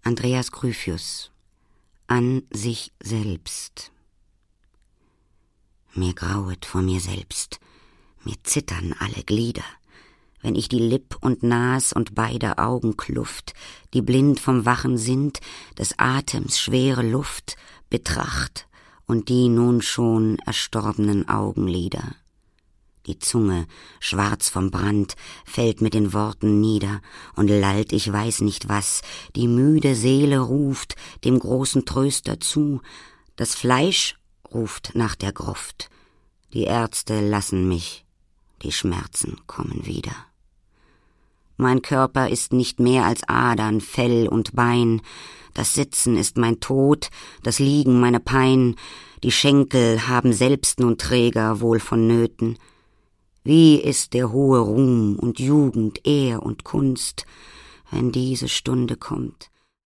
Andreas Gryphius. An sich selbst. Mir grauet vor mir selbst, mir zittern alle Glieder, wenn ich die Lipp und Nas und beider Augenkluft, die blind vom Wachen sind, des Atems schwere Luft, betracht und die nun schon erstorbenen Augenlider. Die Zunge, schwarz vom Brand, fällt mit den Worten nieder und lallt ich weiß nicht was, die müde Seele ruft dem großen Tröster zu, das Fleisch ruft nach der Gruft, die Ärzte lassen mich, die Schmerzen kommen wieder. Mein Körper ist nicht mehr als Adern, Fell und Bein, das Sitzen ist mein Tod, das Liegen meine Pein, die Schenkel haben selbst nun Träger wohl vonnöten. Wie ist der hohe Ruhm und Jugend, Ehr und Kunst, wenn diese Stunde kommt,